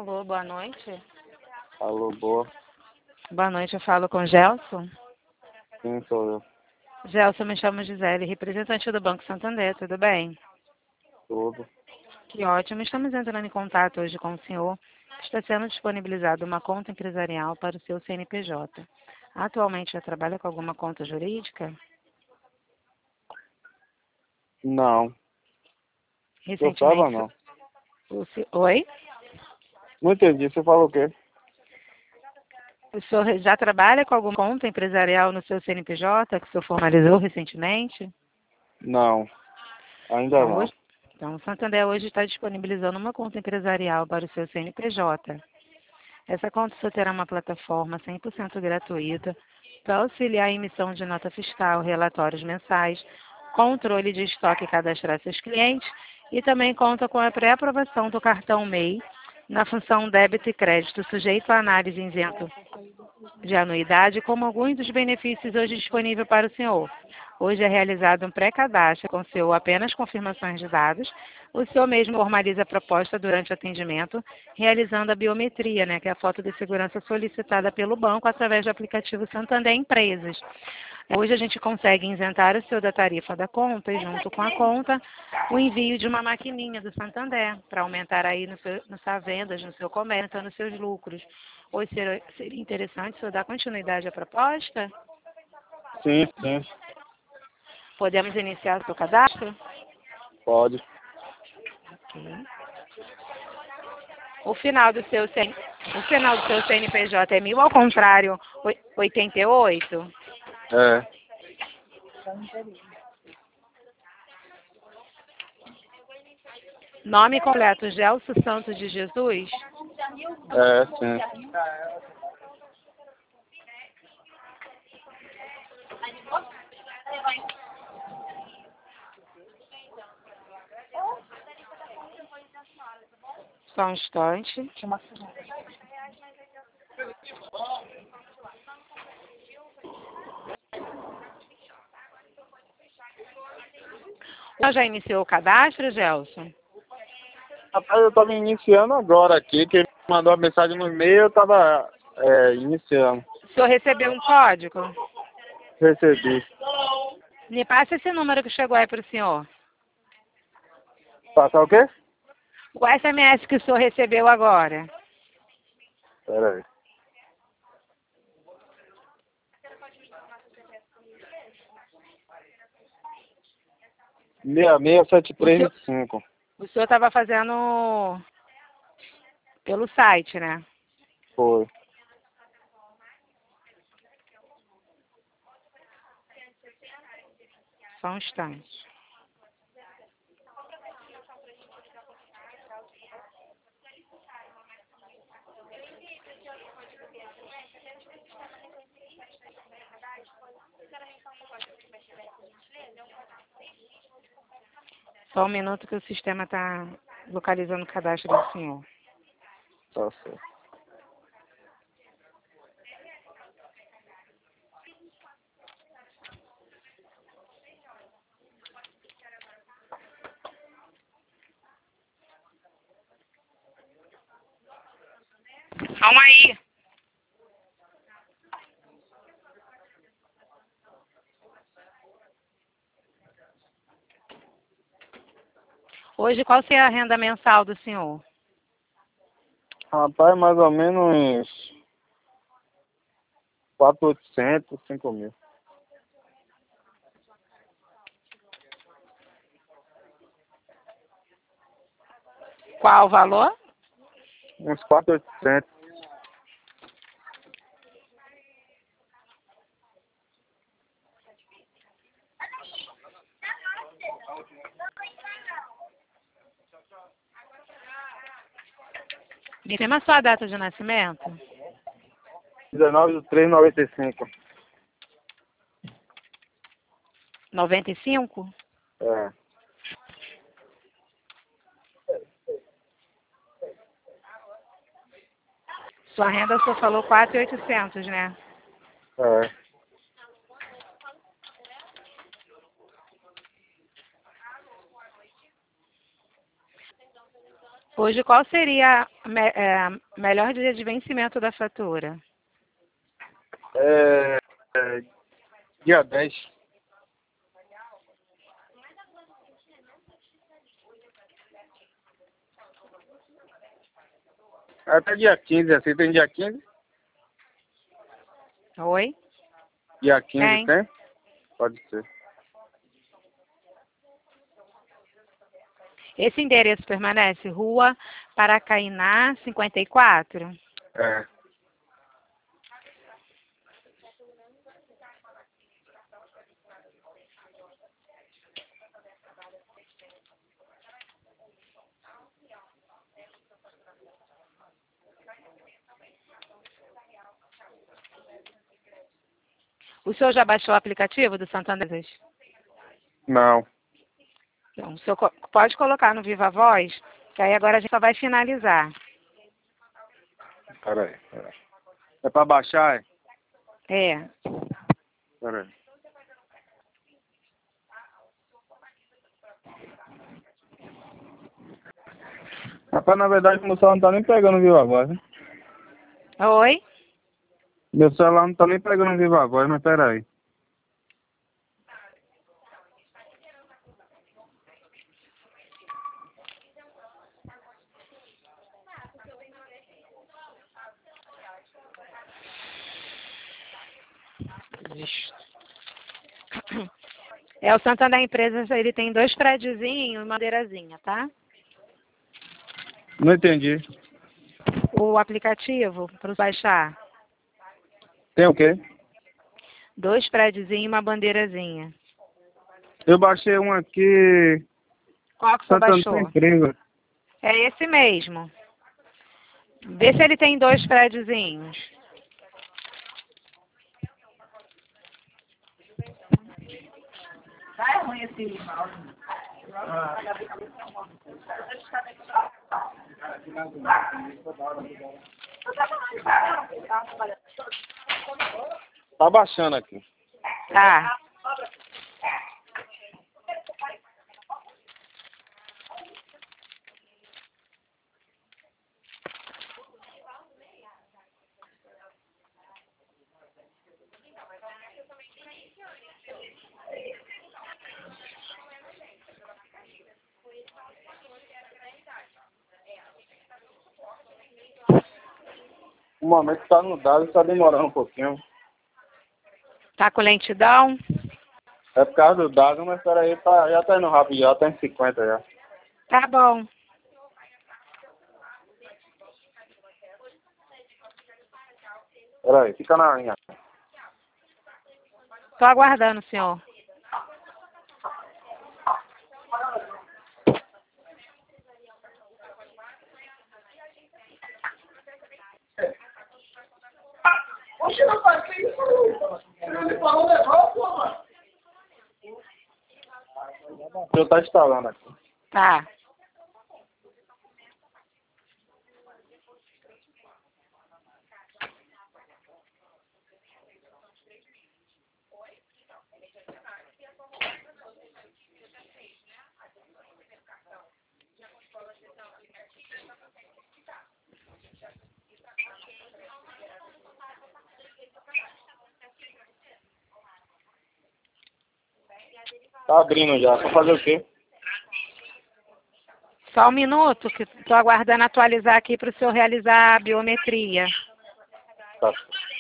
Alô, boa noite. Alô, boa. Boa noite, eu falo com Gelson. Sim, sou eu. Gelson, me chamo Gisele, representante do Banco Santander, tudo bem? Tudo. Que ótimo, estamos entrando em contato hoje com o senhor. Está sendo disponibilizada uma conta empresarial para o seu CNPJ. Atualmente já trabalha com alguma conta jurídica? Não. Eu tava, Recentemente, não. oi? Não entendi. Você falou o quê? O senhor já trabalha com alguma conta empresarial no seu CNPJ que o senhor formalizou recentemente? Não. Ainda Então, não. o Santander hoje está disponibilizando uma conta empresarial para o seu CNPJ. Essa conta só terá uma plataforma 100% gratuita para auxiliar a emissão de nota fiscal, relatórios mensais, controle de estoque e cadastrar seus clientes e também conta com a pré-aprovação do cartão MEI na função débito e crédito sujeito à análise isento de anuidade, como alguns dos benefícios hoje disponíveis para o senhor. Hoje é realizado um pré-cadastro com o senhor apenas confirmações de dados. O senhor mesmo formaliza a proposta durante o atendimento, realizando a biometria, né, que é a foto de segurança solicitada pelo banco através do aplicativo Santander Empresas. Hoje a gente consegue isentar o senhor da tarifa da conta e, junto com a conta, o envio de uma maquininha do Santander, para aumentar aí nas suas vendas, no seu comércio, nos seus lucros. Hoje seria interessante o senhor dar continuidade à proposta? Sim, sim. Podemos iniciar o seu cadastro? Pode. Ok. O final do seu CNPJ é 1000 ao contrário, 88? É. Nome completo, Gelson Santos de Jesus? É, sim. Só um instante. Já iniciou o cadastro, Gelson? Rapaz, eu tava iniciando agora aqui, que ele mandou a mensagem no e-mail, eu tava iniciando. O senhor recebeu um código? Recebi. Me passa esse número que chegou aí para o senhor. Passar o quê? O SMS que o senhor recebeu agora. Pera aí. 667325. O senhor estava fazendo pelo site, né? Foi. Só um instante. Só um minuto que o sistema está localizando o cadastro do senhor. Tá certo. Calma aí. Hoje, qual seria a renda mensal do senhor? Rapaz, mais ou menos uns 4.800, 5.000. Qual o valor? Uns 4.800. Me a sua data de nascimento. 19.395. 95? É. Sua renda, o senhor falou 4.800, né? É. Hoje, qual seria melhor dia de vencimento da fatura? É, é, dia 10. Até dia 15, assim, tem dia 15? Oi? Dia 15 Tem. tem? Pode ser. Esse endereço permanece? Rua Paracainá, 54? É. O senhor já baixou o aplicativo do Santander? Não. Então, o senhor pode colocar no Viva Voz, que aí agora a gente só vai finalizar. Peraí. É pra baixar, é? É. Peraí. Rapaz, na verdade, meu celular não tá nem pegando Viva Voz, né? Oi? Meu celular não tá nem pegando Viva Voz, mas peraí. É, o Santander Empresas, ele tem 2 prédiozinhos e uma madeirazinha, tá? Não entendi. O aplicativo, para baixar, Tem o quê? 2 prédiozinhos e uma bandeirazinha. Eu baixei um aqui, Qual que o senhor Santander baixou? Empresa. É esse mesmo. Vê se ele tem 2 prédiozinhos. Tá baixando aqui. Tá. O momento tá no dado e tá demorando um pouquinho. Tá com lentidão? É por causa do dado, mas peraí, tá, já tá indo rápido, já tá em 50 já. Tá bom. Peraí, fica na linha. Tô aguardando, senhor. Oxe, rapaz, que isso? Você me falou um negócio, mano. Eu tá instalando aqui. Tá. Tá abrindo já. Pra fazer o quê? Só um minuto, que tô aguardando atualizar aqui para o senhor realizar a biometria. Tá.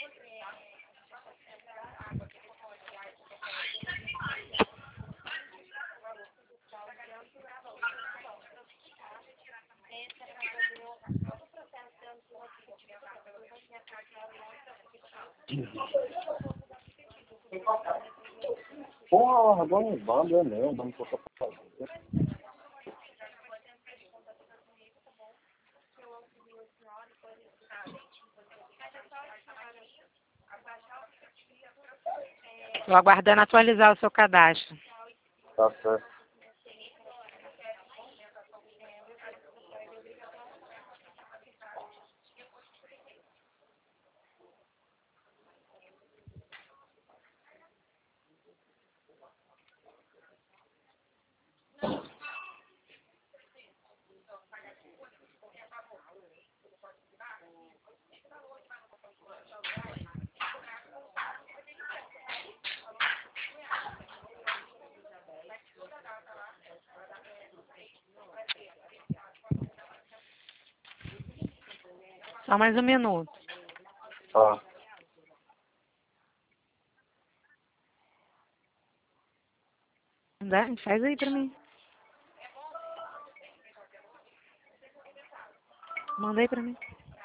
Porra, agora não bando, é mesmo, vamos colocar pra fazer. Estou aguardando atualizar o seu cadastro. Tá certo. Só mais um minuto. Tá. Faz aí pra mim. Manda aí pra mim.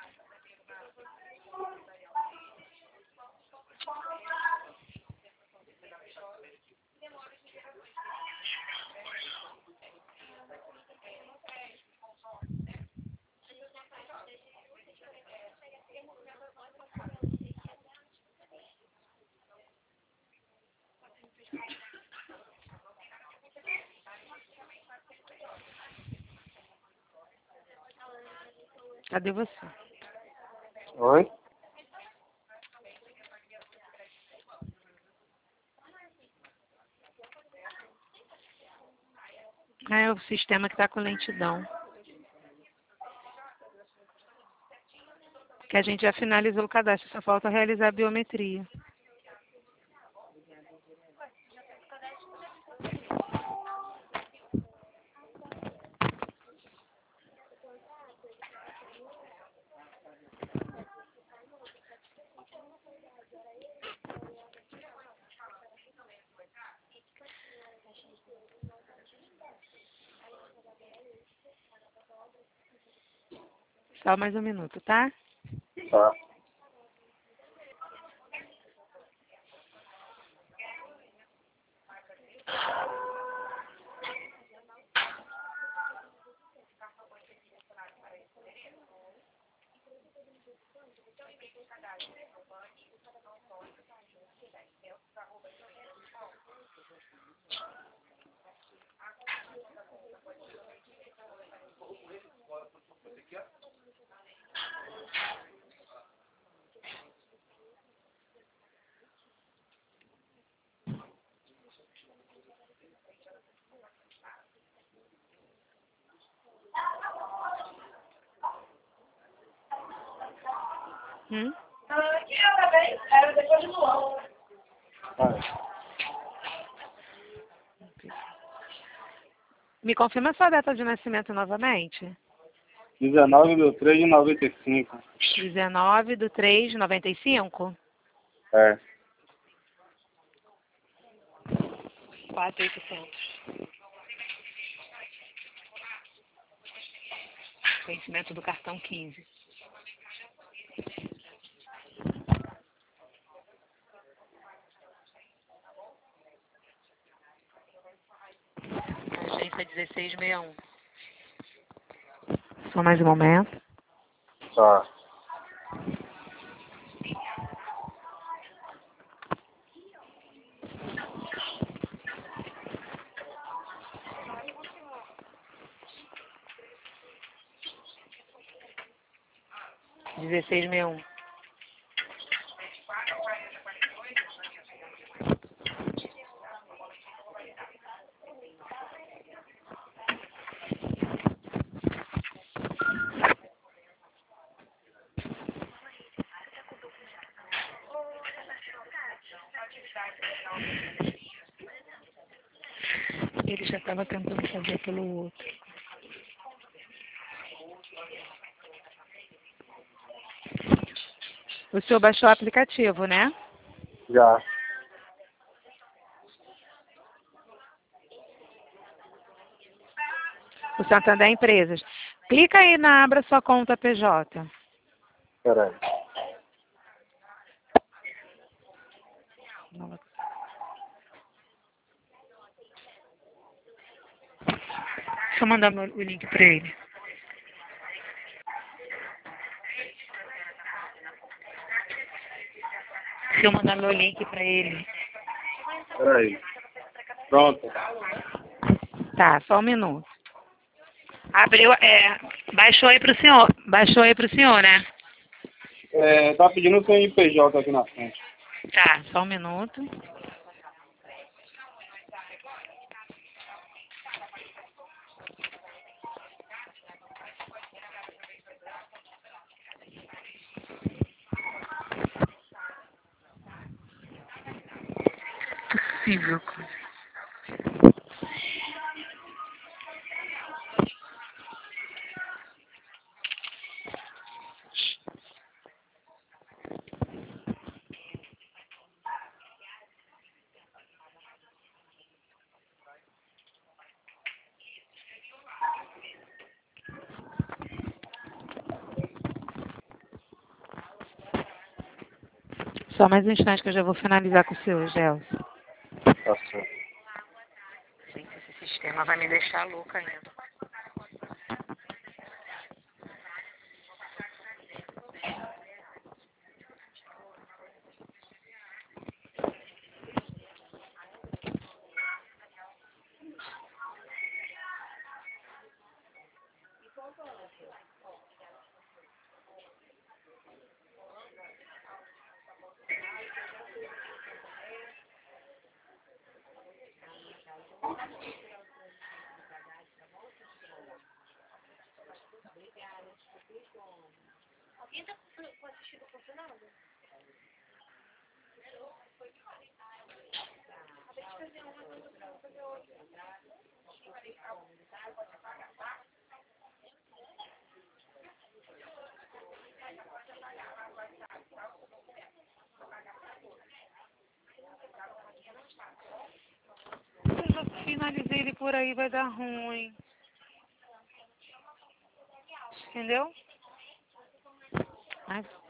Cadê você? Oi? Ah, é o sistema que tá com lentidão. Que a gente já finalizou o cadastro, só falta realizar a biometria. Só mais um minuto, tá? Tá. Hum? Era depois do ano. Me confirma sua data de nascimento novamente. 19/3/95. 19/3/95? É. 4.800. Vencimento do cartão 15. Agência 1661. Só mais um momento. Tá. Dezesseis meia um. Ele já estava tentando fazer pelo outro. O senhor baixou o aplicativo, né? Já. O Santander Empresas. Clica aí na Abra Sua Conta PJ. Peraí. Deixa eu mandar o link para ele. Deixa eu mandar meu link para ele. Peraí. Pronto. Tá, só um minuto. Abriu, baixou aí pro senhor. Baixou aí pro senhor, né? Tá pedindo o CNPJ aqui na frente. Tá, só um minuto. Possível, cara. Só mais um instante que eu já vou finalizar com o senhor, Gelson. Tá certo. Gente, esse sistema vai me deixar louca ainda. Eu já finalizei ele por aí, vai dar ruim. Entendeu? Mas